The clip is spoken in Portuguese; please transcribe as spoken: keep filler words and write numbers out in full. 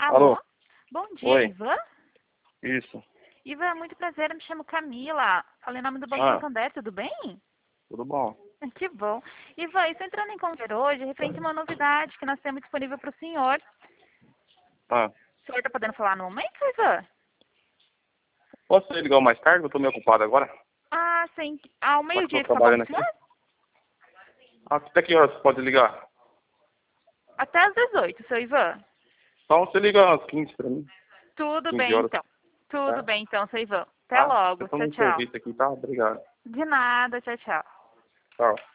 Alô? Alô? Bom dia, Oi. Ivan? Isso. Ivan, muito prazer, eu me chamo Camila. Falei em nome do Banco Ah, Santander, tudo bem? tudo bom? Que bom. Ivan, estou entrando em contato hoje referente a uma novidade que nós temos disponível para o senhor. Ah, O senhor está podendo falar no momento, Ivan? posso ligar mais tarde? Eu tô meio ocupado agora. Ah, sim. Ao Só que tô meio-dia fica bom trabalhando pro aqui. senhor? Até que horas você pode ligar? Até às dezoito, seu Ivan. Então você liga às quinze pra mim. Tudo quinze bem, horas. então. Tudo Tá? bem, então, seu Ivan. Até Tá? logo. Eu tô Tchau, no tchau. serviço aqui, tá? Obrigado. De nada, tchau, tchau. Tchau.